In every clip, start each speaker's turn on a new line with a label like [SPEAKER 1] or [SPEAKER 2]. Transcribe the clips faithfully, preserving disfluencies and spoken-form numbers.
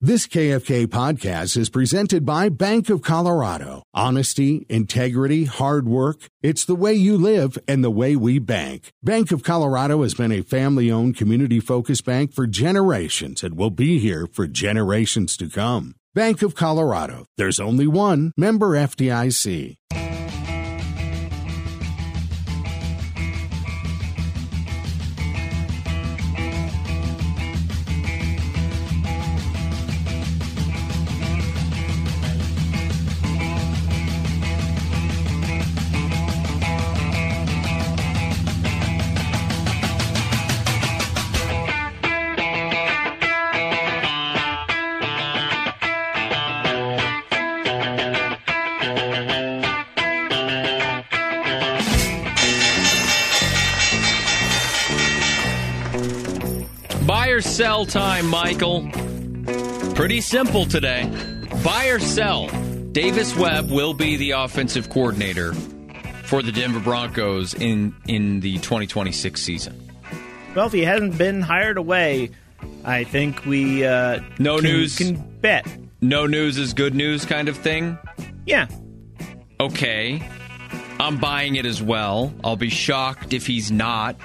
[SPEAKER 1] This K F K podcast is presented by Bank of Colorado. Honesty, integrity, hard work. It's the way you live and the way we bank. Bank of Colorado has been a family-owned, community-focused bank for generations and will be here for generations to come. Bank of Colorado. There's only one. Member F D I C.
[SPEAKER 2] Sell time, Michael. Pretty simple today. Buy or sell. Davis Webb will be the offensive coordinator for the Denver Broncos in, in the twenty twenty-six season.
[SPEAKER 3] Well, if he hasn't been hired away, I think we uh,
[SPEAKER 2] no
[SPEAKER 3] can,
[SPEAKER 2] news
[SPEAKER 3] can bet.
[SPEAKER 2] No news is good news kind of thing?
[SPEAKER 3] Yeah.
[SPEAKER 2] Okay. I'm buying it as well. I'll be shocked if he's not.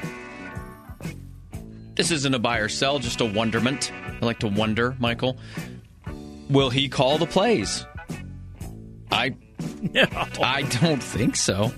[SPEAKER 2] This isn't a buy or sell, just a wonderment. I like to wonder, Michael. Will he call the plays? I
[SPEAKER 3] no.
[SPEAKER 2] I don't think so.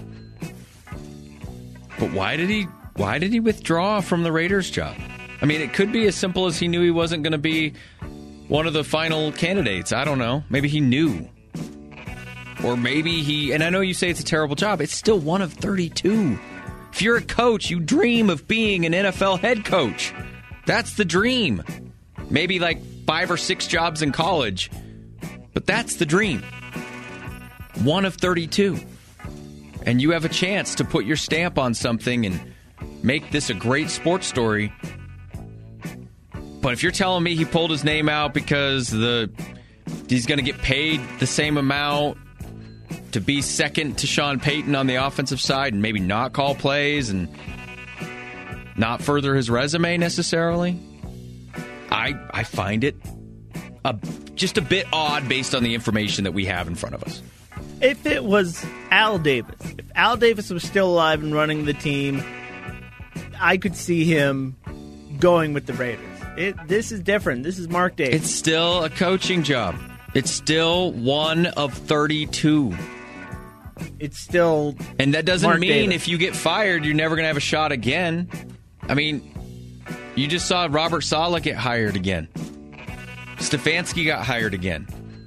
[SPEAKER 2] But why did he why did he withdraw from the Raiders job? I mean, it could be as simple as he knew he wasn't going to be one of the final candidates. I don't know. Maybe he knew. Or maybe he, and I know you say it's a terrible job, it's still one of thirty-two. If you're a coach, you dream of being an N F L head coach. That's the dream. Maybe like five or six jobs in college, but that's the dream. One of thirty-two. And you have a chance to put your stamp on something and make this a great sports story. But if you're telling me he pulled his name out because the he's going to get paid the same amount to be second to Sean Payton on the offensive side and maybe not call plays and not further his resume necessarily, I I find it a, just a bit odd based on the information that we have in front of us.
[SPEAKER 3] If it was Al Davis, if Al Davis was still alive and running the team, I could see him going with the Raiders. It, this is different. This is Mark Davis.
[SPEAKER 2] It's still a coaching job. It's still one of thirty-two.
[SPEAKER 3] It's still
[SPEAKER 2] And that doesn't
[SPEAKER 3] Mark
[SPEAKER 2] mean
[SPEAKER 3] Davis.
[SPEAKER 2] If you get fired, you're never going to have a shot again. I mean, you just saw Robert Saleh get hired again. Stefanski got hired again.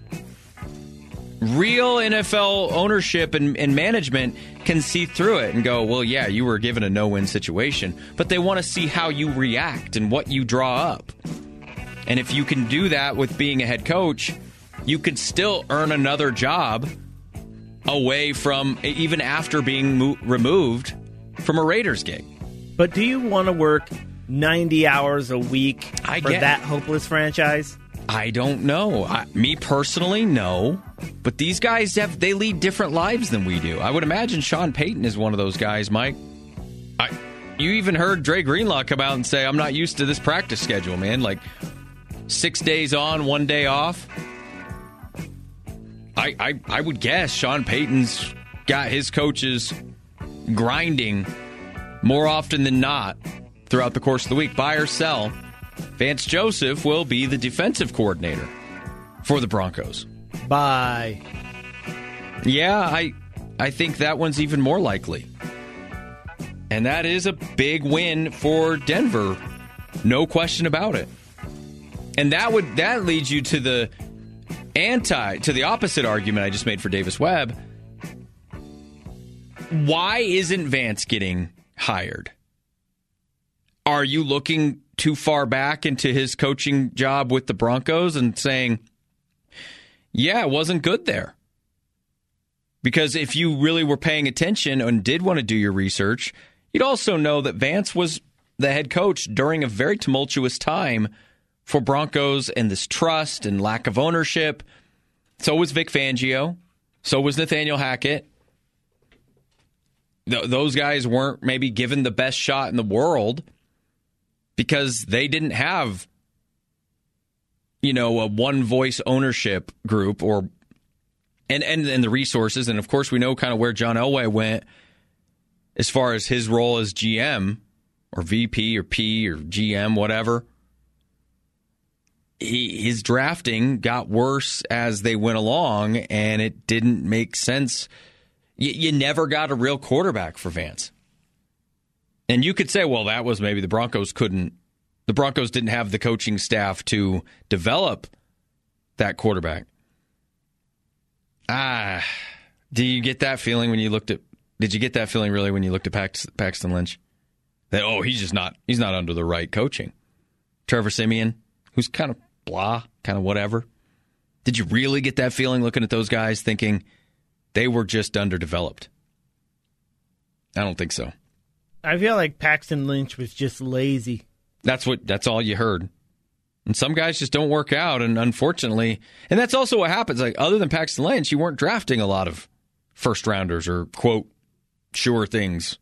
[SPEAKER 2] Real N F L ownership and, and management can see through it and go, well, yeah, you were given a no-win situation, but they want to see how you react and what you draw up. And if you can do that with being a head coach, you could still earn another job away from, even after being mo- removed from a Raiders gig.
[SPEAKER 3] But do you want to work ninety hours a week
[SPEAKER 2] I
[SPEAKER 3] for
[SPEAKER 2] get,
[SPEAKER 3] that hopeless franchise?
[SPEAKER 2] I don't know. I, me personally, no. But these guys, have they lead different lives than we do. I would imagine Sean Payton is one of those guys, Mike. I, you even heard Dre Greenlaw come out and say, I'm not used to this practice schedule, man. Like, six days on, one day off. I, I, I would guess Sean Payton's got his coaches grinding more often than not throughout the course of the week. Buy or sell, Vance Joseph will be the defensive coordinator for the Broncos.
[SPEAKER 3] Bye.
[SPEAKER 2] Yeah, I I think that one's even more likely. And that is a big win for Denver. No question about it. And that would that leads you to the anti to the opposite argument I just made for Davis Webb. Why isn't Vance getting hired? Are you looking too far back into his coaching job with the Broncos and saying, yeah, it wasn't good there? Because if you really were paying attention and did want to do your research, you'd also know that Vance was the head coach during a very tumultuous time for Broncos and this trust and lack of ownership. So was Vic Fangio. So was Nathaniel Hackett. Th- those guys weren't maybe given the best shot in the world because they didn't have you know, a one-voice ownership group or and, and, and the resources. And, of course, we know kind of where John Elway went as far as his role as G M or V P or P or G M, whatever. He, his drafting got worse as they went along, and it didn't make sense. You, you never got a real quarterback for Vance. And you could say, well, that was maybe the Broncos couldn't, the Broncos didn't have the coaching staff to develop that quarterback. Ah, do you get that feeling when you looked at, did you get that feeling really when you looked at Pax, Paxton Lynch? That, oh, he's just not, he's not under the right coaching. Trevor Siemian, who's kind of blah, kind of whatever. Did you really get that feeling looking at those guys thinking they were just underdeveloped? I don't think so.
[SPEAKER 3] I feel like Paxton Lynch was just lazy.
[SPEAKER 2] That's what. That's all you heard. And some guys just don't work out, and unfortunately, and that's also what happens. Like, other than Paxton Lynch, you weren't drafting a lot of first rounders or, quote, sure things.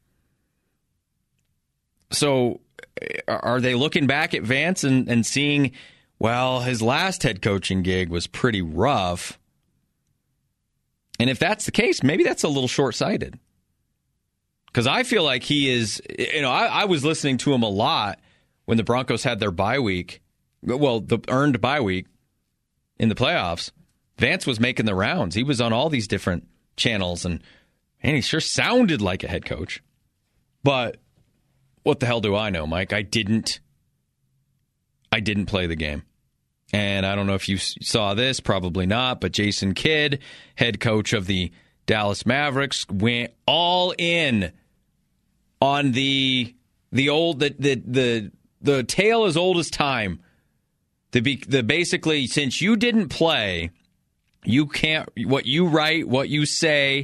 [SPEAKER 2] So are they looking back at Vance and, and seeing, well, his last head coaching gig was pretty rough? And if that's the case, maybe that's a little short-sighted. Because I feel like he is, you know, I, I was listening to him a lot when the Broncos had their bye week. Well, the earned bye week in the playoffs. Vance was making the rounds. He was on all these different channels, and, and he sure sounded like a head coach. But what the hell do I know, Mike? I didn't, I didn't play the game. And I don't know if you saw this, probably not, but Jason Kidd, head coach of the Dallas Mavericks, went all in on the the old the the the, the tale as old as time. The the basically, since you didn't play, you can't, what you write, what you say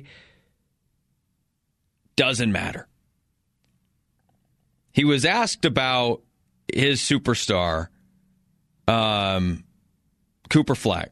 [SPEAKER 2] doesn't matter. He was asked about his superstar, um, Cooper Flagg.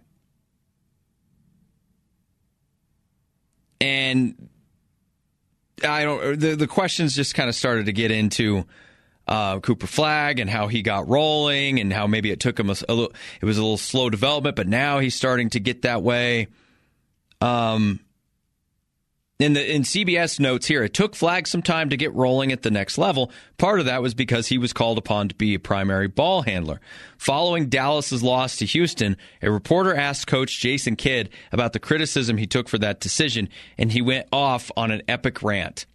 [SPEAKER 2] And I don't. The, the questions just kind of started to get into uh, Cooper Flagg and how he got rolling, and how maybe it took him a, a little. It was a little slow development, but now he's starting to get that way. Um, in the in C B S notes here, it took Flagg some time to get rolling at the next level. Part of that was because he was called upon to be a primary ball handler. Following Dallas's loss to Houston, a reporter asked Coach Jason Kidd about the criticism he took for that decision, and he went off on an epic rant.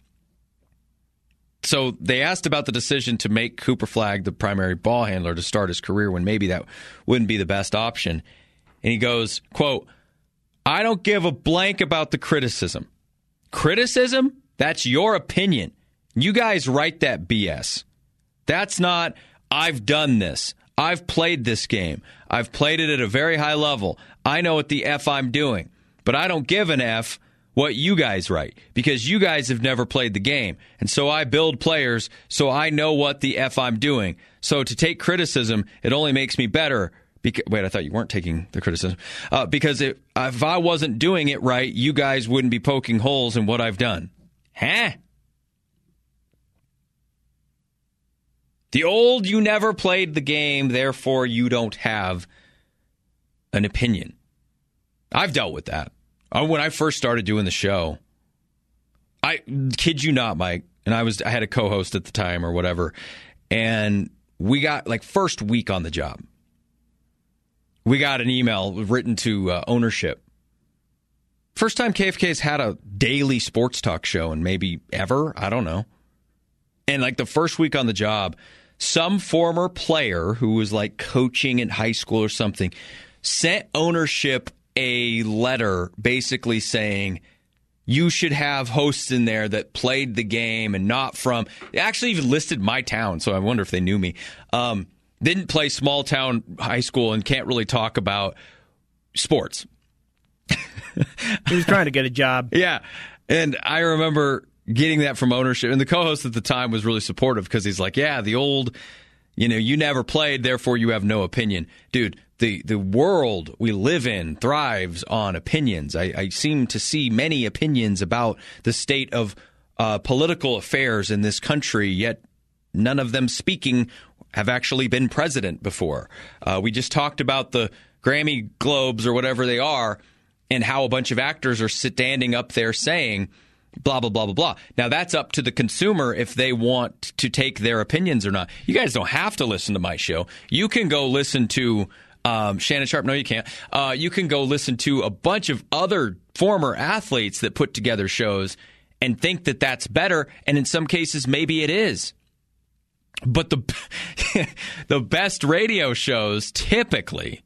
[SPEAKER 2] So they asked about the decision to make Cooper Flagg the primary ball handler to start his career when maybe that wouldn't be the best option. And he goes, quote, "I don't give a blank about the criticism. Criticism? That's your opinion. You guys write that B S. That's not, I've done this. I've played this game. I've played it at a very high level. I know what the F I'm doing. But I don't give an F what you guys write, because you guys have never played the game. And so I build players so I know what the F I'm doing. So to take criticism, it only makes me better. Because, wait, I thought you weren't taking the criticism. Uh, because if, if I wasn't doing it right, you guys wouldn't be poking holes in what I've done." Huh? The old, you never played the game, therefore you don't have an opinion. I've dealt with that. When I first started doing the show, I kid you not, Mike, and I was I had a co-host at the time or whatever, and we got, like, first week on the job, we got an email written to uh, ownership. First time K F K's had a daily sports talk show, and maybe ever, I don't know. And like the first week on the job, some former player who was like coaching in high school or something sent ownership a letter basically saying, you should have hosts in there that played the game and not from, they actually even listed my town, so I wonder if they knew me. Um, Didn't play small town high school and can't really talk about sports.
[SPEAKER 3] He was trying to get a job.
[SPEAKER 2] Yeah. And I remember getting that from ownership. And the co-host at the time was really supportive because he's like, yeah, the old, you know, you never played, therefore you have no opinion. Dude, the, the world we live in thrives on opinions. I, I seem to see many opinions about the state of uh, political affairs in this country, yet none of them speaking have actually been president before. Uh, we just talked about the Grammy Globes or whatever they are and how a bunch of actors are standing up there saying blah, blah, blah, blah, blah. Now, that's up to the consumer if they want to take their opinions or not. You guys don't have to listen to my show. You can go listen to um, Shannon Sharpe. No, you can't. Uh, you can go listen to a bunch of other former athletes that put together shows and think that that's better. And in some cases, maybe it is. But the the best radio shows typically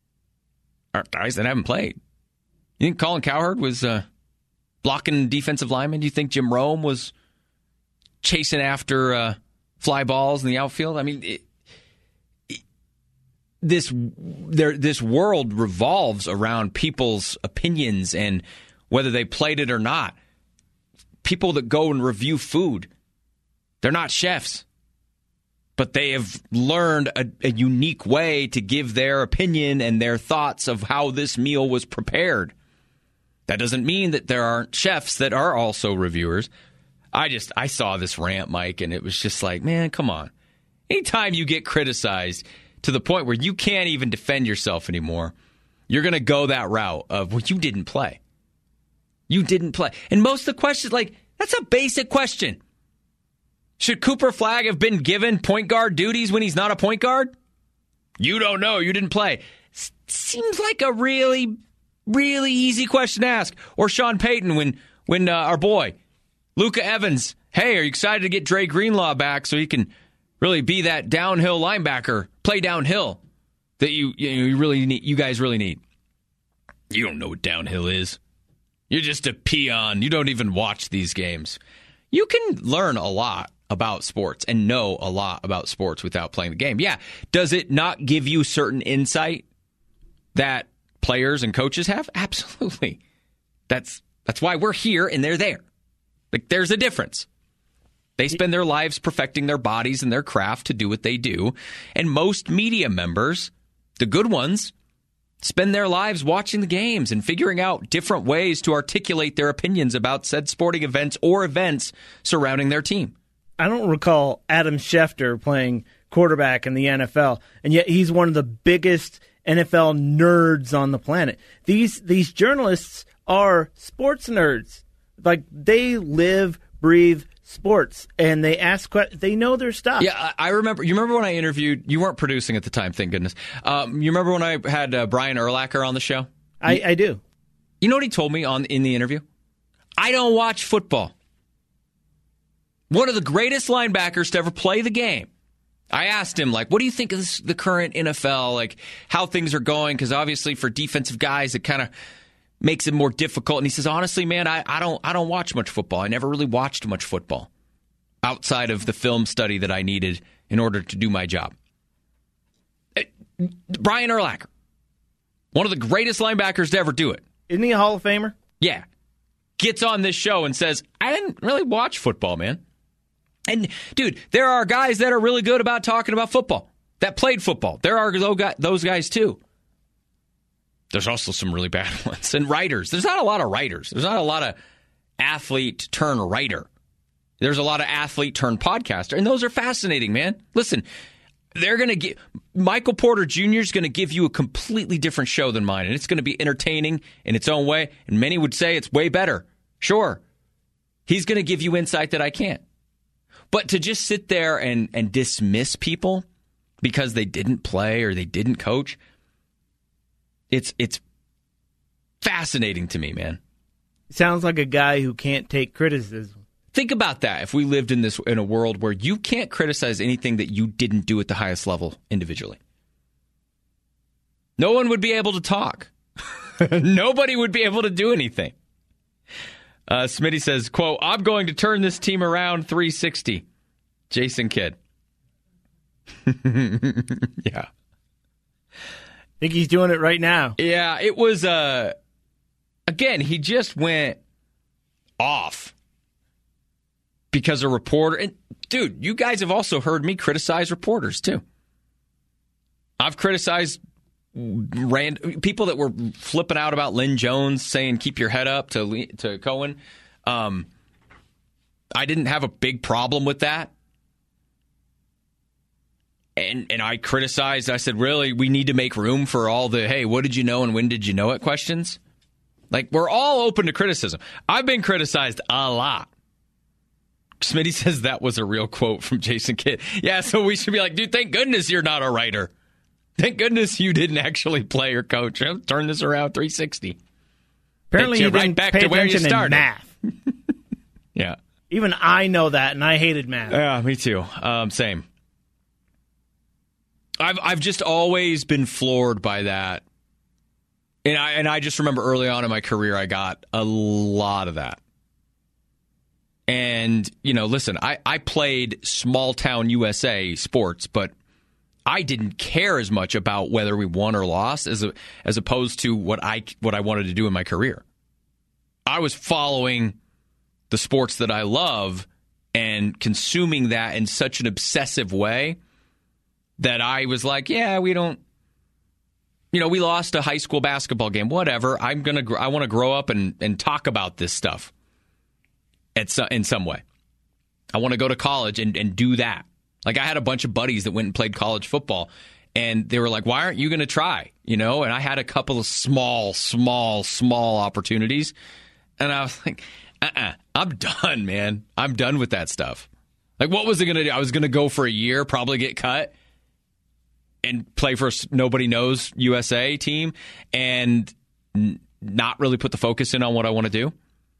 [SPEAKER 2] are guys that haven't played. You think Colin Cowherd was uh, blocking defensive linemen? Do you think Jim Rome was chasing after uh, fly balls in the outfield? I mean, it, it, this there this world revolves around people's opinions and whether they played it or not. People that go and review food, they're not chefs. But they have learned a, a unique way to give their opinion and their thoughts of how this meal was prepared. That doesn't mean that there aren't chefs that are also reviewers. I just, I saw this rant, Mike, and it was just like, man, come on. Anytime you get criticized to the point where you can't even defend yourself anymore, you're going to go that route of, well, you didn't play. You didn't play. And most of the questions, like, that's a basic question. Should Cooper Flagg have been given point guard duties when he's not a point guard? You don't know. You didn't play. S- seems like a really, really easy question to ask. Or Sean Payton when when uh, our boy, Luka Evans, hey, are you excited to get Dre Greenlaw back so he can really be that downhill linebacker, play downhill that you you, know, you really need, you guys really need? You don't know what downhill is. You're just a peon. You don't even watch these games. You can learn a lot about sports and know a lot about sports without playing the game. Yeah. Does it not give you certain insight that players and coaches have? Absolutely. That's that's why we're here and they're there. Like, there's a difference. They spend their lives perfecting their bodies and their craft to do what they do. And most media members, the good ones, spend their lives watching the games and figuring out different ways to articulate their opinions about said sporting events or events surrounding their team.
[SPEAKER 3] I don't recall Adam Schefter playing quarterback in the N F L, and yet he's one of the biggest N F L nerds on the planet. These these journalists are sports nerds. Like, they live, breathe sports, and they ask questions. They know their stuff.
[SPEAKER 2] Yeah, I remember. You remember when I interviewed? You weren't producing at the time, thank goodness. Um, you remember when I had uh, Brian Urlacher on the show?
[SPEAKER 3] I, I do.
[SPEAKER 2] You know what he told me on in the interview? I don't watch football. One of the greatest linebackers to ever play the game. I asked him, like, what do you think of this, the current N F L, like how things are going? Because obviously for defensive guys, it kind of makes it more difficult. And he says, honestly, man, I, I don't I don't watch much football. I never really watched much football outside of the film study that I needed in order to do my job. Brian Urlacher, one of the greatest linebackers to ever do it.
[SPEAKER 3] Isn't he a Hall of Famer?
[SPEAKER 2] Yeah. Gets on this show and says, I didn't really watch football, man. And, dude, there are guys that are really good about talking about football, that played football. There are those guys, too. There's also some really bad ones. And writers. There's not a lot of writers. There's not a lot of athlete turn writer. There's a lot of athlete turn podcaster. And those are fascinating, man. Listen, they're going to get Michael Porter Junior is going to give you a completely different show than mine. And it's going to be entertaining in its own way. And many would say it's way better. Sure. He's going to give you insight that I can't. But to just sit there and, and dismiss people because they didn't play or they didn't coach, it's it's fascinating to me, man.
[SPEAKER 3] Sounds like a guy who can't take criticism.
[SPEAKER 2] Think about that. If we lived in this in a world where you can't criticize anything that you didn't do at the highest level individually, no one would be able to talk. Nobody would be able to do anything. Uh, Smitty says, quote, I'm going to turn this team around three sixty. Jason Kidd. Yeah.
[SPEAKER 3] I think he's doing it right now.
[SPEAKER 2] Yeah, it was, uh, again, he just went off because a reporter, and dude, you guys have also heard me criticize reporters too. I've criticized Rand, people that were flipping out about Lynn Jones saying keep your head up to to Cohen. Um, I didn't have a big problem with that. And and I criticized, I said, really, we need to make room for all the, hey, what did you know and when did you know it questions? Like, we're all open to criticism. I've been criticized a lot. Smitty says that was a real quote from Jason Kidd. Yeah, so we should be like, dude, thank goodness you're not a writer. Thank goodness you didn't actually play or coach. Turn this around three sixty.
[SPEAKER 3] Apparently you, you
[SPEAKER 2] right
[SPEAKER 3] didn't
[SPEAKER 2] back
[SPEAKER 3] pay
[SPEAKER 2] to where you
[SPEAKER 3] attention
[SPEAKER 2] started.
[SPEAKER 3] in math.
[SPEAKER 2] Yeah.
[SPEAKER 3] Even I know that, and I hated math.
[SPEAKER 2] Yeah, me too. Um, same. I've I've just always been floored by that. And I and I just remember early on in my career, I got a lot of that. And, you know, listen, I, I played small town U S A sports, but I didn't care as much about whether we won or lost as a, as opposed to what I what I wanted to do in my career. I was following the sports that I love and consuming that in such an obsessive way that I was like, yeah, we don't, you know, we lost a high school basketball game, whatever. I'm going to, I want to grow up and, and talk about this stuff at so, in some way. I want to go to college and, and do that. Like, I had a bunch of buddies that went and played college football, and they were like, why aren't you going to try? You know, and I had a couple of small, small, small opportunities, and I was like, uh-uh, I'm done, man. I'm done with that stuff. Like, what was it going to do? I was going to go for a year, probably get cut, and play for a nobody knows U S A team and n- not really put the focus in on what I want to do.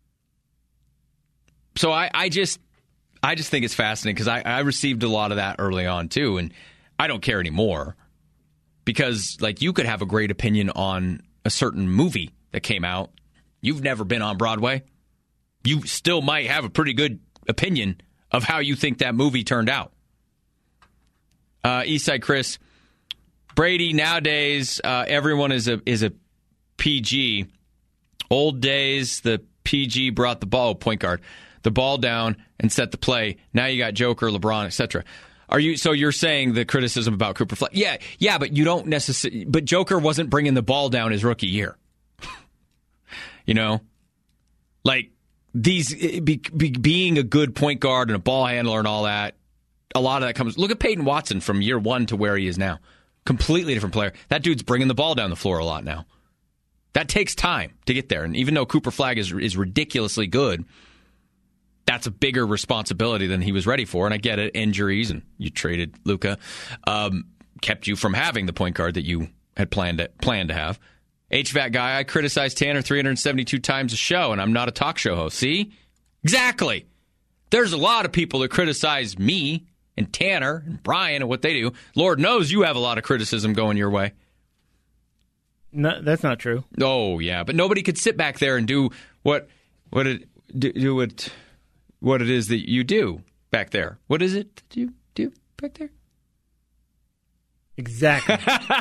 [SPEAKER 2] So I, I just I just think it's fascinating because I, I received a lot of that early on too, and I don't care anymore because, like, you could have a great opinion on a certain movie that came out. You've never been on Broadway. You still might have a pretty good opinion of how you think that movie turned out. Uh, Eastside Chris, Brady, nowadays, uh, everyone is a is a P G. Old days, the P G brought the ball, point guard, the ball down and set the play. Now you got Joker, LeBron, et cetera. Are you? So you're saying the criticism about Cooper Flag? Yeah, yeah, but you don't necessarily. But Joker wasn't bringing the ball down his rookie year. You know, like these be, be, being a good point guard and a ball handler and all that. A lot of that comes. Look at Peyton Watson from year one to where he is now. Completely different player. That dude's bringing the ball down the floor a lot now. That takes time to get there. And even though Cooper Flag is is ridiculously good, that's a bigger responsibility than he was ready for. And I get it, injuries, and you traded Luka, um, kept you from having the point guard that you had planned to, planned to have. H V A C guy, I criticized Tanner three hundred seventy-two times a show, and I'm not a talk show host. See? Exactly. There's a lot of people that criticize me and Tanner and Brian and what they do. Lord knows you have a lot of criticism going your way.
[SPEAKER 3] No, that's not true.
[SPEAKER 2] Oh, yeah, but nobody could sit back there and do what what it do, do what what it is that you do back there. What is it that you do back there?
[SPEAKER 3] Exactly.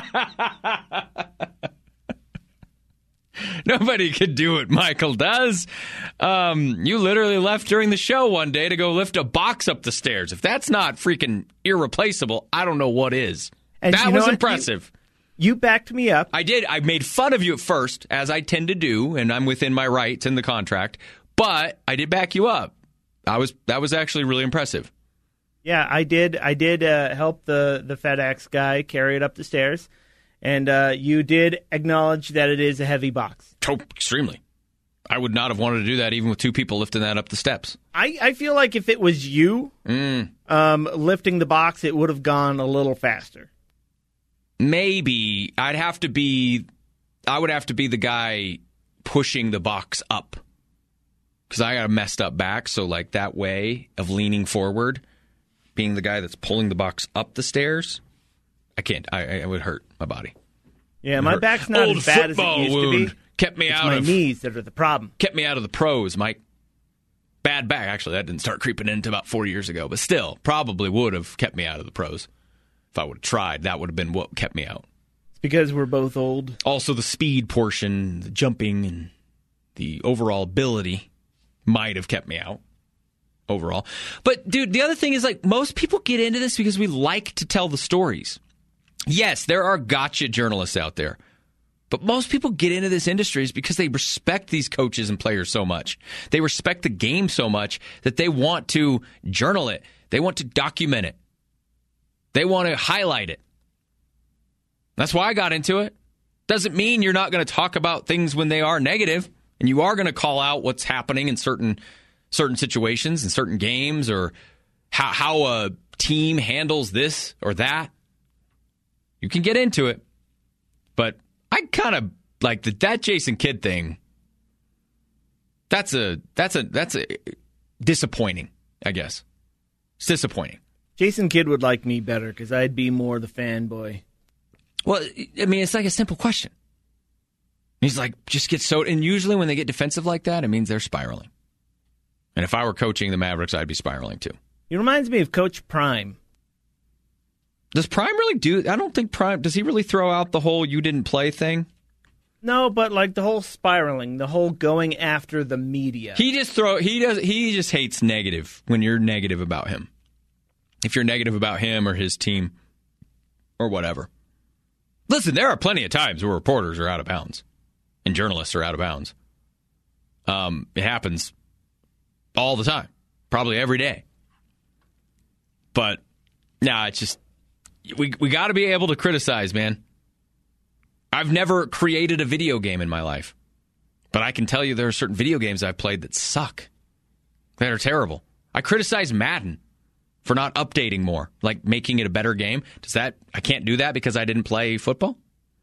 [SPEAKER 2] Nobody could do what Michael does. Um, you literally left during the show one day to go lift a box up the stairs. If that's not freaking irreplaceable, I don't know what is.
[SPEAKER 3] And
[SPEAKER 2] that
[SPEAKER 3] you know
[SPEAKER 2] was
[SPEAKER 3] what?
[SPEAKER 2] impressive.
[SPEAKER 3] You, you backed me up.
[SPEAKER 2] I did. I made fun of you at first, as I tend to do, and I'm within my rights in the contract. But I did back you up. I was that was actually really impressive.
[SPEAKER 3] Yeah, I did. I did uh, help the the FedEx guy carry it up the stairs. And uh, you did acknowledge that it is a heavy box.
[SPEAKER 2] Oh, extremely. I would not have wanted to do that even with two people lifting that up the steps.
[SPEAKER 3] I, I feel like if it was you
[SPEAKER 2] mm.
[SPEAKER 3] um, lifting the box, it would have gone a little faster.
[SPEAKER 2] Maybe. I'd have to be, I would have to be the guy pushing the box up. Because I got a messed up back, so like that way of leaning forward, being the guy that's pulling the box up the stairs, I can't. I, I would hurt my body.
[SPEAKER 3] Yeah, my
[SPEAKER 2] hurt.
[SPEAKER 3] back's not
[SPEAKER 2] Old
[SPEAKER 3] as bad as it
[SPEAKER 2] football
[SPEAKER 3] used
[SPEAKER 2] wound
[SPEAKER 3] to be.
[SPEAKER 2] Kept me
[SPEAKER 3] it's
[SPEAKER 2] out
[SPEAKER 3] my
[SPEAKER 2] of
[SPEAKER 3] my knees that are the problem.
[SPEAKER 2] Kept me out of the pros, Mike. Bad back, actually. That didn't start creeping in until about four years ago, but still, probably would have kept me out of the pros. If I would have tried, that would have been what kept me out.
[SPEAKER 3] It's because we're both old.
[SPEAKER 2] Also, the speed portion, the jumping, and the overall ability might have kept me out. Overall. But, dude, the other thing is, like, most people get into this because we like to tell the stories. Yes, there are gotcha journalists out there. But most people get into this industry is because they respect these coaches and players so much. They respect the game so much that they want to journal it. They want to document it. They want to highlight it. That's why I got into it. Doesn't mean you're not going to talk about things when they are negative, and you are going to call out what's happening in certain certain situations, in certain games, or how, how a team handles this or that. You can get into it. But I kind of like the, that Jason Kidd thing. That's a that's a that's a disappointing, I guess. It's disappointing.
[SPEAKER 3] Jason Kidd would like me better because I'd be more the fanboy.
[SPEAKER 2] Well, I mean, it's like a simple question. He's like, just get so... And usually when they get defensive like that, it means they're spiraling. And if I were coaching the Mavericks, I'd be spiraling too.
[SPEAKER 3] He reminds me of Coach Prime.
[SPEAKER 2] Does Prime really do... I don't think Prime... Does he really throw out the whole you didn't play thing?
[SPEAKER 3] No, but like the whole spiraling, the whole going after the media.
[SPEAKER 2] He just throw... He does. He just hates negative when you're negative about him. If you're negative about him or his team or whatever. Listen, there are plenty of times where reporters are out of bounds and journalists are out of bounds. Um, it happens all the time, probably every day. But, nah, it's just, we we got to be able to criticize, man. I've never created a video game in my life. But I can tell you there are certain video games I've played that suck, that are terrible. I criticize Madden for not updating more, like making it a better game. Does that, I can't do that because I didn't play football?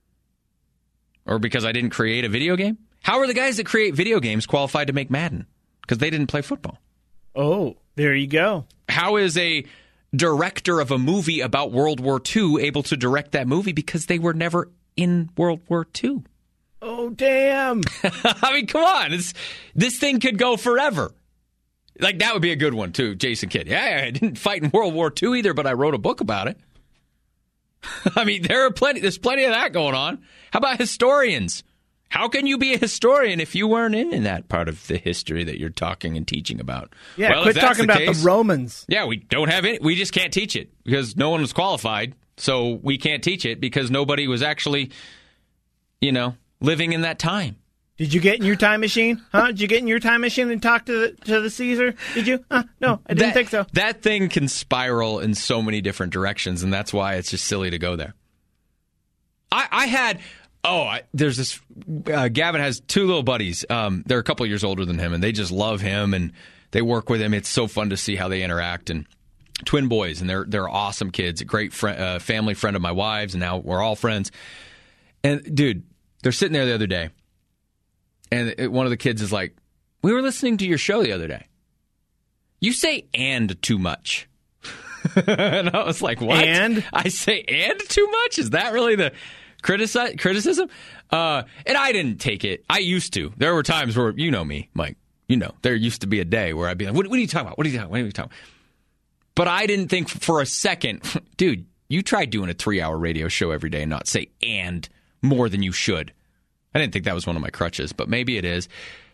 [SPEAKER 2] Or because I didn't create a video game? How are the guys that create video games qualified to make Madden? Because they didn't play football.
[SPEAKER 3] Oh, there you go.
[SPEAKER 2] How is a director of a movie about World War Two able to direct that movie? Because they were never in World War Two.
[SPEAKER 3] Oh, damn.
[SPEAKER 2] I mean, come on. It's, this thing could go forever. Like, that would be a good one, too, Jason Kidd. Yeah, I didn't fight in World War Two either, but I wrote a book about it. I mean, there are plenty. There's plenty of that going on. How about historians? How can you be a historian if you weren't in, in that part of the history that you're talking and teaching about?
[SPEAKER 3] Yeah,
[SPEAKER 2] well,
[SPEAKER 3] quit talking the about case, the Romans.
[SPEAKER 2] Yeah, we don't have it. We just can't teach it because no one was qualified. So we can't teach it because nobody was actually, you know, living in that time.
[SPEAKER 3] Did you get in your time machine? Huh? Did you get in your time machine and talk to the, to the Caesar? Did you? Huh? No, I didn't
[SPEAKER 2] that,
[SPEAKER 3] think so.
[SPEAKER 2] That thing can spiral in so many different directions, and that's why it's just silly to go there. I, I had, oh, I, there's this, uh, Gavin has two little buddies. Um, they're a couple years older than him, and they just love him, and they work with him. It's so fun to see how they interact, and twin boys, and they're they're awesome kids. A great friend, uh, family friend of my wife's, and now we're all friends. And, dude, they're sitting there the other day. And it, one of the kids is like, we were listening to your show the other day. You say and too much. And I was like, what?
[SPEAKER 3] And?
[SPEAKER 2] I say and too much? Is that really the critici- criticism? Uh, and I didn't take it. I used to. There were times where, you know me, Mike. You know, there used to be a day where I'd be like, what, what are you talking about? What are you talking about? What are you talking about? But I didn't think for a second, dude, you tried doing a three-hour radio show every day and not say and more than you should. I didn't think that was one of my crutches, but maybe it is.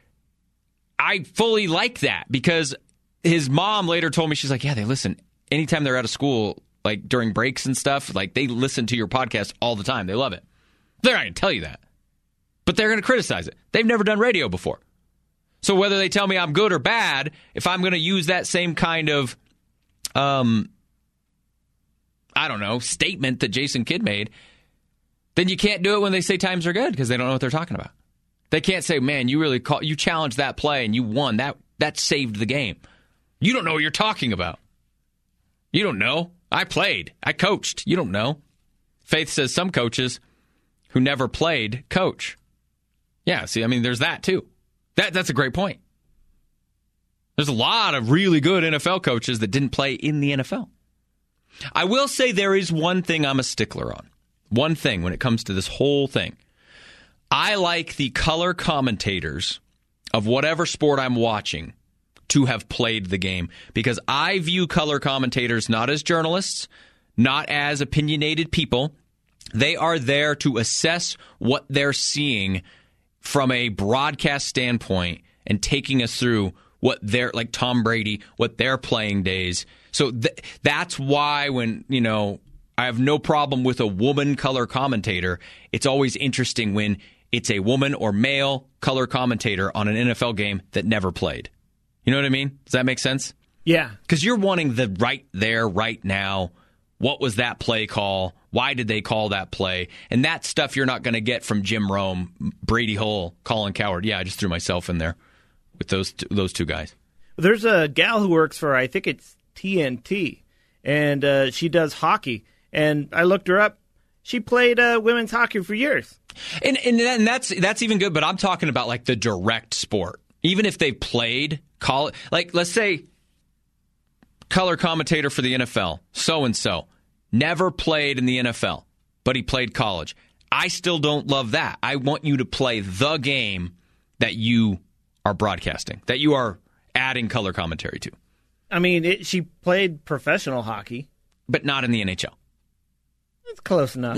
[SPEAKER 2] I fully like that because his mom later told me, she's like, yeah, they listen. Anytime they're out of school, like during breaks and stuff, like they listen to your podcast all the time. They love it. They're not going to tell you that, but they're going to criticize it. They've never done radio before. So whether they tell me I'm good or bad, if I'm going to use that same kind of, um, I don't know, statement that Jason Kidd made, then you can't do it when they say times are good because they don't know what they're talking about. They can't say, man, you really call, you challenged that play and you won. That that saved the game. You don't know what you're talking about. You don't know. I played. I coached. You don't know. Faith says some coaches who never played coach. Yeah, see, I mean, there's that too. That That's a great point. There's a lot of really good N F L coaches that didn't play in the N F L. I will say there is one thing I'm a stickler on. One thing when it comes to this whole thing. I like the color commentators of whatever sport I'm watching to have played the game because I view color commentators not as journalists, not as opinionated people. They are there to assess what they're seeing from a broadcast standpoint and taking us through what they're, like Tom Brady, what their playing days. So th- that's why when, you know, I have no problem with a woman color commentator. It's always interesting when it's a woman or male color commentator on an N F L game that never played. You know what I mean? Does that make sense?
[SPEAKER 3] Yeah.
[SPEAKER 2] Because you're wanting the right there, right now, What was that play call? Why did they call that play? And that stuff you're not going to get from Jim Rome, Brady Hull, Colin Cowherd. Yeah, I just threw myself in there with those two, those two guys.
[SPEAKER 3] There's a gal who works for, I think it's T N T, and uh, she does hockey. And I looked her up. She played uh, women's hockey for years.
[SPEAKER 2] And, and and that's that's even good, but I'm talking about like the direct sport. Even if they played, call it, like let's say color commentator for the N F L, so-and-so, never played in the N F L, but he played college. I still don't love that. I want you to play the game that you are broadcasting, that you are adding color commentary to.
[SPEAKER 3] I mean, it, she played professional hockey.
[SPEAKER 2] But not in the N H L.
[SPEAKER 3] It's close enough.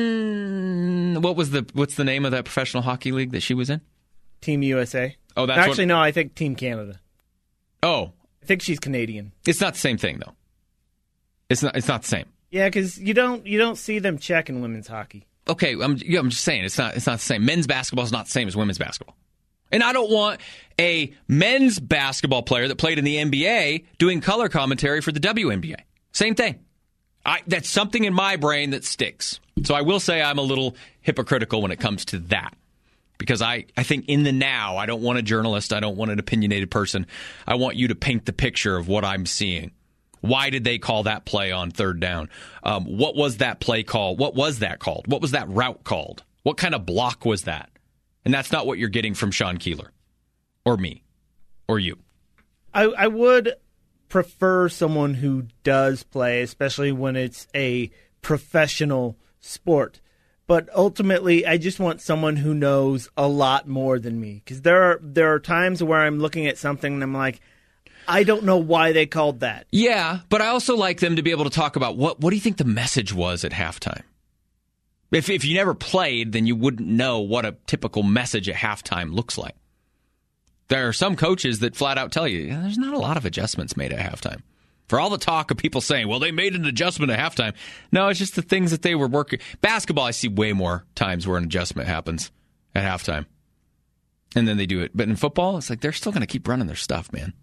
[SPEAKER 2] Mm, what was the what's the name of that professional hockey league that she was in?
[SPEAKER 3] Team U S A.
[SPEAKER 2] Oh, that's
[SPEAKER 3] Actually,
[SPEAKER 2] what...
[SPEAKER 3] no, I think Team Canada.
[SPEAKER 2] Oh.
[SPEAKER 3] I think she's Canadian.
[SPEAKER 2] It's not the same thing, though. It's not It's not the same.
[SPEAKER 3] Yeah, because you don't, you don't see them checking women's hockey.
[SPEAKER 2] Okay, I'm, yeah, I'm just saying, it's not, it's not the same. Men's basketball is not the same as women's basketball. And I don't want a men's basketball player that played in the N B A doing color commentary for the W N B A. Same thing. I, that's something in my brain that sticks. So I will say I'm a little hypocritical when it comes to that. Because I, I think in the now, I don't want a journalist. I don't want an opinionated person. I want you to paint the picture of what I'm seeing. Why did they call that play on third down? Um, what was that play called? What was that called? What was that route called? What kind of block was that? And that's not what you're getting from Sean Keeler or me or you.
[SPEAKER 3] I, I would prefer someone who does play, especially when it's a professional sport. But ultimately, I just want someone who knows a lot more than me. Because there are, there are times where I'm looking at something and I'm like, I don't know why they called that.
[SPEAKER 2] Yeah, but I also like them to be able to talk about what, what do you think the message was at halftime? If if you never played, then you wouldn't know what a typical message at halftime looks like. There are some coaches that flat out tell you, yeah, there's not a lot of adjustments made at halftime. For all the talk of people saying, well, they made an adjustment at halftime. No, it's just the things that they were working. Basketball, I see way more times where an adjustment happens at halftime. And then they do it. But in football, it's like they're still going to keep running their stuff, man.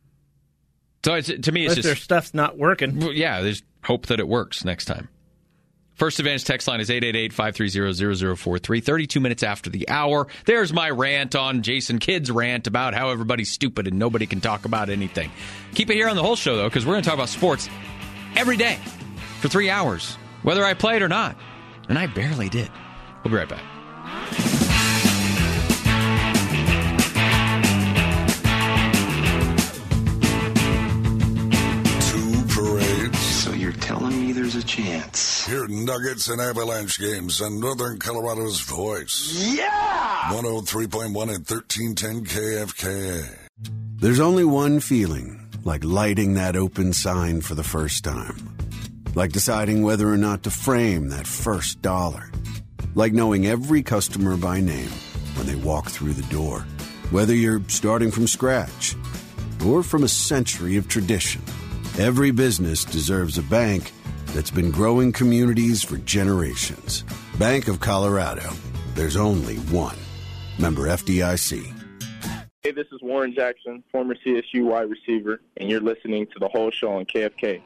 [SPEAKER 2] So it's, to me, it's
[SPEAKER 3] Unless
[SPEAKER 2] just...
[SPEAKER 3] their stuff's not working.
[SPEAKER 2] Yeah, there's hope that it works next time. First Advantage text line is eight eight eight, five three zero, zero zero four three. thirty-two minutes after the hour. There's my rant on Jason Kidd's rant about how everybody's stupid and nobody can talk about anything. Keep it here on the whole show, though, because we're going to talk about sports every day for three hours, whether I played or not. And I barely did. We'll be right back.
[SPEAKER 4] Telling me there's a chance.
[SPEAKER 5] Hear Nuggets and Avalanche games on Northern Colorado's voice.
[SPEAKER 4] Yeah!
[SPEAKER 5] one oh three point one and thirteen ten K F K A.
[SPEAKER 6] There's only one feeling, like lighting that open sign for the first time. Like deciding whether or not to frame that first dollar. Like knowing every customer by name when they walk through the door. Whether you're starting from scratch or from a century of tradition. Every business deserves a bank that's been growing communities for generations. Bank of Colorado. There's only one. Member F D I C.
[SPEAKER 7] Hey, this is Warren Jackson, former C S U wide receiver, and you're listening to The Whole Show on K F K.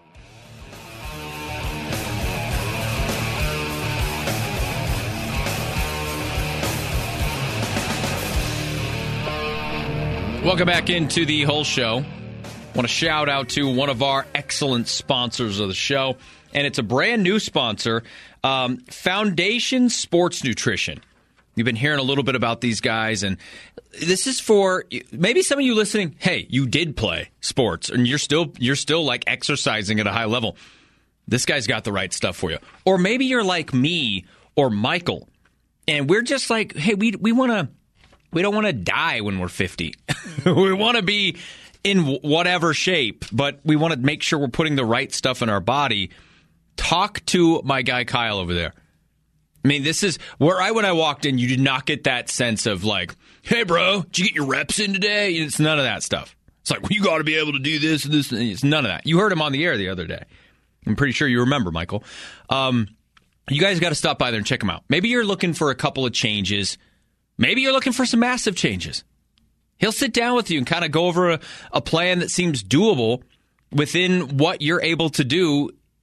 [SPEAKER 2] Welcome back into The Whole Show. I want to shout out to one of our excellent sponsors of the show, and it's a brand new sponsor, um, Foundation Sports Nutrition. You've been hearing a little bit about these guys, and this is for maybe some of you listening. Hey, you did play sports, and you're still you're still like exercising at a high level. This guy's got the right stuff for you. Or maybe you're like me or Michael, and we're just like, hey, we we want to we don't want to die when we're fifty. We want to be in whatever shape, but we want to make sure we're putting the right stuff in our body. Talk to my guy Kyle over there. I mean, this is where I, when I walked in, you did not get that sense of like, hey, bro, did you get your reps in today? It's none of that stuff. It's like, well, you got to be able to do this and this. And it's none of that. You heard him on the air the other day. I'm pretty sure you remember, Michael. Um, you guys got to stop by there and check him out. Maybe you're looking for a couple of changes. Maybe you're looking for some massive changes. He'll sit down with you and kind of go over a, a plan that seems doable within what you're able to do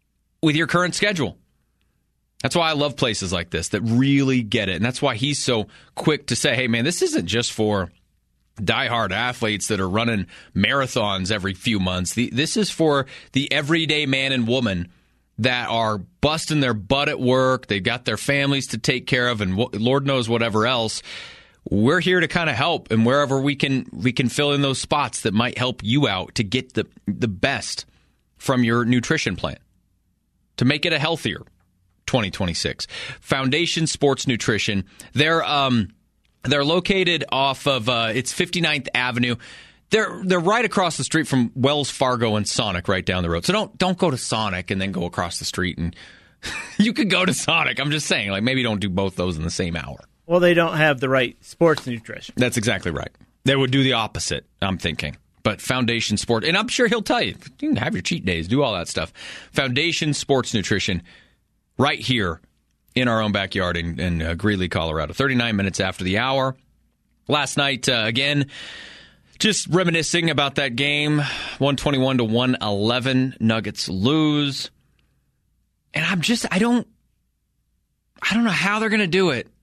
[SPEAKER 2] with your current schedule. That's why I love places like this that really get it. And that's why he's so quick to say, hey, man, this isn't just for diehard athletes that are running marathons every few months. The, this is for the everyday man and woman that are busting their butt at work. They've got their families to take care of and w- Lord knows whatever else. We're here to kind of help, and wherever we can we can fill in those spots that might help you out to get the the best from your nutrition plan, to make it a healthier twenty twenty-six. Foundation Sports Nutrition. They're um they're located off of uh, it's fifty-ninth Avenue. They're they're right across the street from Wells Fargo and Sonic, right down the road. So don't don't go to Sonic and then go across the street, and you could go to Sonic. I'm just saying, like, maybe don't do both those in the same hour.
[SPEAKER 3] Well, they don't have the right sports nutrition.
[SPEAKER 2] That's exactly right. They would do the opposite, I'm thinking. But Foundation Sport, and I'm sure he'll tell you, you can have your cheat days, do all that stuff. Foundation Sports Nutrition, right here in our own backyard in, in uh, Greeley, Colorado. thirty-nine minutes after the hour. Last night, uh, again, just reminiscing about that game, one twenty-one to one eleven. Nuggets lose. And I'm just, I don't, I don't know how they're going to do it.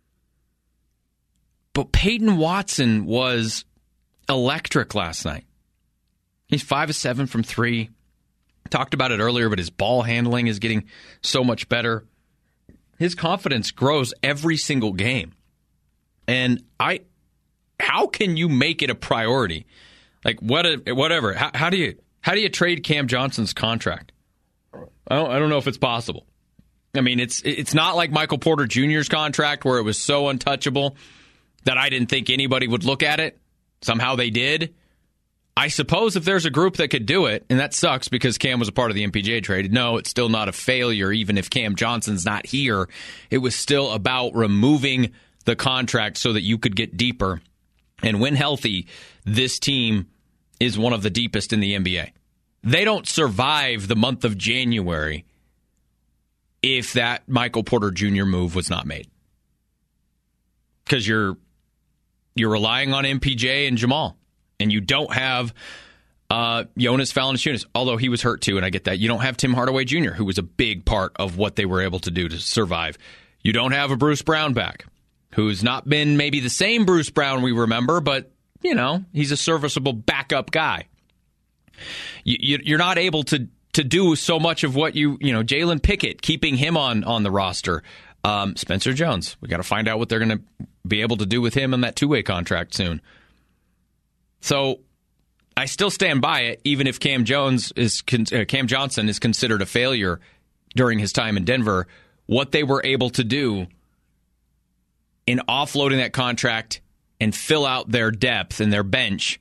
[SPEAKER 2] But Peyton Watson was electric last night. He's five of seven from three. Talked about it earlier, but his ball handling is getting so much better. His confidence grows every single game. And I, how can you make it a priority? Like, what, whatever. How, how do you how do you trade Cam Johnson's contract? I don't, I don't know if it's possible. I mean, it's it's not like Michael Porter Junior's contract where it was so untouchable that I didn't think anybody would look at it. Somehow they did. I suppose if there's a group that could do it, and that sucks because Cam was a part of the M P J trade, no, it's still not a failure even if Cam Johnson's not here. It was still about removing the contract so that you could get deeper. And when healthy, this team is one of the deepest in the N B A. They don't survive the month of January if that Michael Porter Junior move was not made. Because you're You're relying on M P J and Jamal, and you don't have uh, Jonas Valanciunas, although he was hurt too, and I get that. You don't have Tim Hardaway Junior, who was a big part of what they were able to do to survive. You don't have a Bruce Brown back, who's not been maybe the same Bruce Brown we remember, but, you know, he's a serviceable backup guy. You, you, you're not able to to do so much of what you, you know, Jalen Pickett, keeping him on, on the roster. Um, Spencer Jones, we got to find out what they're going to be able to do with him in that two-way contract soon. So I still stand by it, even if Cam Jones is uh, Cam Johnson is considered a failure during his time in Denver. What they were able to do in offloading that contract and fill out their depth and their bench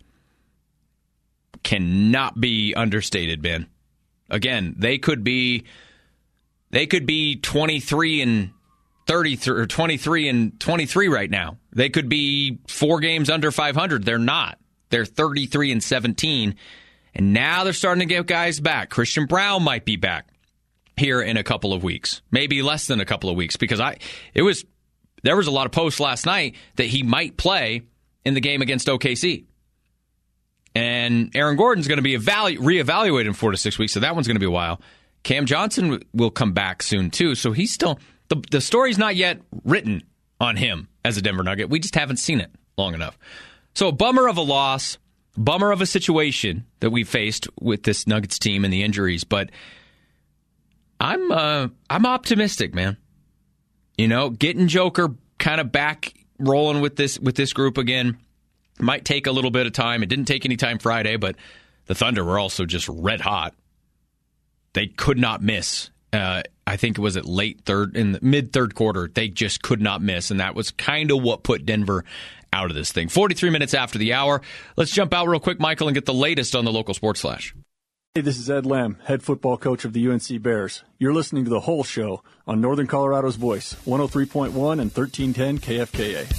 [SPEAKER 2] cannot be understated, Ben. Again, they could be they could be twenty-three and thirty-three or twenty-three and twenty-three right now. They could be four games under five hundred. They're not. They're thirty-three and seventeen. And now they're starting to get guys back. Christian Brown might be back here in a couple of weeks. Maybe less than a couple of weeks, because I it was there was a lot of posts last night that he might play in the game against O K C. And Aaron Gordon's going to be evalu- reevaluated in four to six weeks, so that one's going to be a while. Cam Johnson will come back soon, too. So he's still the, – the story's not yet written on him as a Denver Nugget. We just haven't seen it long enough. So a bummer of a loss, bummer of a situation that we faced with this Nuggets team and the injuries. But I'm uh, I'm optimistic, man. You know, getting Joker kind of back rolling with this with this group again might take a little bit of time. It didn't take any time Friday, but the Thunder were also just red hot. They could not miss. Uh, I think it was at late third, in the mid third quarter. They just could not miss, and that was kind of what put Denver out of this thing. forty-three minutes after the hour. Let's jump out real quick, Michael, and get the latest on the local sports flash.
[SPEAKER 8] Hey, this is Ed Lamb, head football coach of the U N C Bears. You're listening to The Whole Show on Northern Colorado's Voice, one oh three point one and thirteen ten K F K A.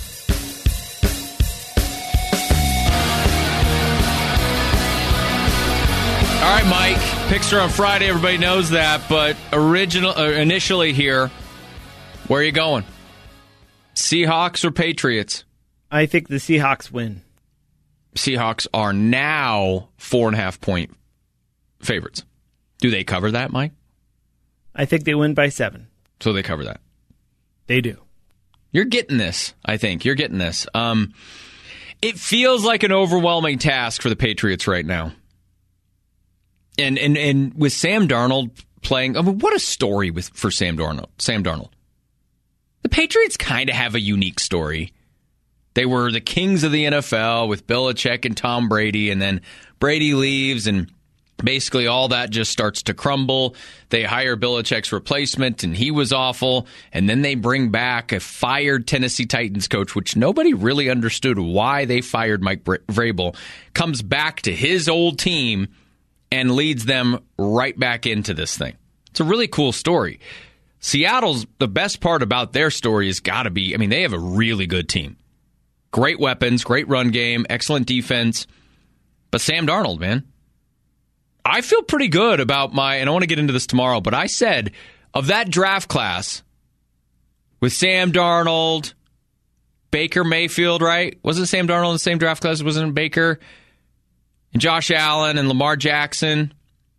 [SPEAKER 2] All right, Mike. Picks are on Friday. Everybody knows that. But original, uh, initially here, where are you going? Seahawks or Patriots?
[SPEAKER 3] I think the Seahawks win.
[SPEAKER 2] Seahawks are now four and a half point favorites. Do they cover that, Mike?
[SPEAKER 3] I think they win by seven.
[SPEAKER 2] So they cover that.
[SPEAKER 3] They do.
[SPEAKER 2] You're getting this, I think. You're getting this. Um, it feels like an overwhelming task for the Patriots right now. And and and with Sam Darnold playing, I mean, what a story with for Sam Darnold. Sam Darnold. The Patriots kind of have a unique story. They were the kings of the N F L with Belichick and Tom Brady, and then Brady leaves, and basically all that just starts to crumble. They hire Belichick's replacement, and he was awful. And then they bring back a fired Tennessee Titans coach, which nobody really understood why they fired Mike Vrabel, comes back to his old team and leads them right back into this thing. It's a really cool story. Seattle's, the best part about their story has got to be, I mean, they have a really good team. Great weapons, great run game, excellent defense. But Sam Darnold, man, I feel pretty good about my, and I want to get into this tomorrow, but I said of that draft class with Sam Darnold, Baker Mayfield, right? Wasn't Sam Darnold in the same draft class? Wasn't it Baker? And Josh Allen and Lamar Jackson.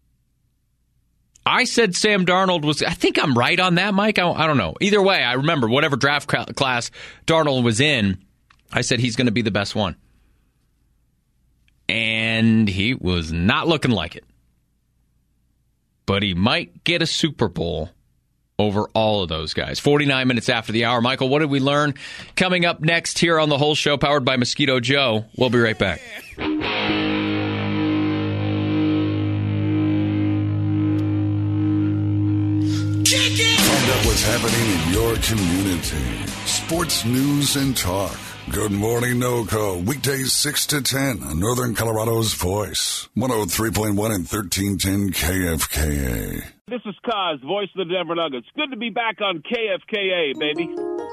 [SPEAKER 2] I said Sam Darnold was, I think I'm right on that, Mike. I, I don't know. Either way, I remember whatever draft class Darnold was in, I said he's going to be the best one. And he was not looking like it. But he might get a Super Bowl over all of those guys. forty-nine minutes after the hour. Michael, what did we learn? Coming up next here on The Whole Show, powered by Mosquito Joe. We'll be right back.
[SPEAKER 5] Find out what's happening in your community. Sports news and talk. Good morning, NoCo. Weekdays six to ten on Northern Colorado's Voice. one oh three point one and thirteen ten K F K A.
[SPEAKER 9] This is Kaz, voice of the Denver Nuggets. Good to be back on K F K A, baby.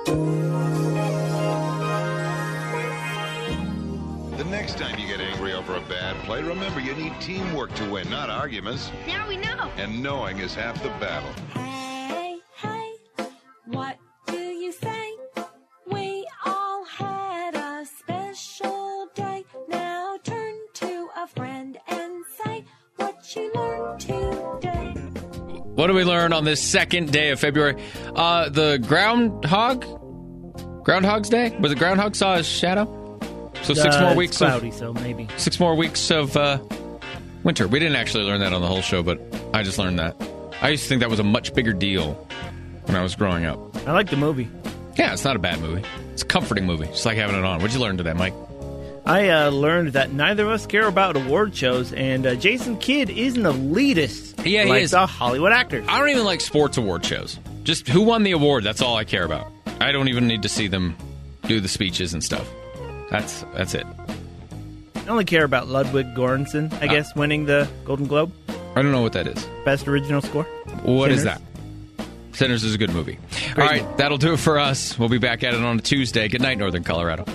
[SPEAKER 10] The next time you get angry over a bad play, remember you need teamwork to win, not arguments.
[SPEAKER 11] Now we know.
[SPEAKER 10] And knowing is half the battle.
[SPEAKER 11] Hey, hey, what do you say? We all had a special day. Now turn to a friend and say what you learned today.
[SPEAKER 2] What do we learn on this second day of February? Uh, the groundhog? Groundhog's Day? Was it Groundhog saw his shadow? So six
[SPEAKER 3] uh,
[SPEAKER 2] more
[SPEAKER 3] it's
[SPEAKER 2] weeks
[SPEAKER 3] cloudy,
[SPEAKER 2] of...
[SPEAKER 3] so maybe.
[SPEAKER 2] Six more weeks of uh, winter. We didn't actually learn that on The Whole Show, but I just learned that. I used to think that was a much bigger deal when I was growing up.
[SPEAKER 3] I like the movie.
[SPEAKER 2] Yeah, it's not a bad movie. It's a comforting movie. Just like having it on. What'd you learn today, Mike?
[SPEAKER 3] I uh, learned that neither of us care about award shows, and uh, Jason Kidd is an elitist.
[SPEAKER 2] Yeah, he
[SPEAKER 3] like
[SPEAKER 2] is.
[SPEAKER 3] the Hollywood actors.
[SPEAKER 2] I don't even like sports award shows. Just who won the award, that's all I care about. I don't even need to see them do the speeches and stuff. That's that's it.
[SPEAKER 3] I only care about Ludwig Göransson, I uh, guess, winning the Golden Globe.
[SPEAKER 2] I don't know what that is.
[SPEAKER 3] Best original score.
[SPEAKER 2] What
[SPEAKER 3] Sinners.
[SPEAKER 2] is that? Sinners is a good movie.
[SPEAKER 3] Great
[SPEAKER 2] all right,
[SPEAKER 3] movie.
[SPEAKER 2] That'll do it for us. We'll be back at it on a Tuesday. Good night, Northern Colorado.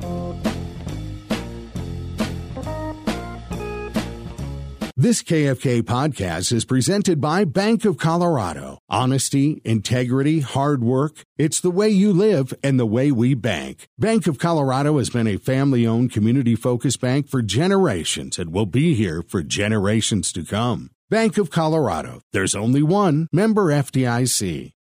[SPEAKER 1] This K F K podcast is presented by Bank of Colorado. Honesty, integrity, hard work. It's the way you live and the way we bank. Bank of Colorado has been a family-owned, community-focused bank for generations and will be here for generations to come. Bank of Colorado. There's only one. Member F D I C.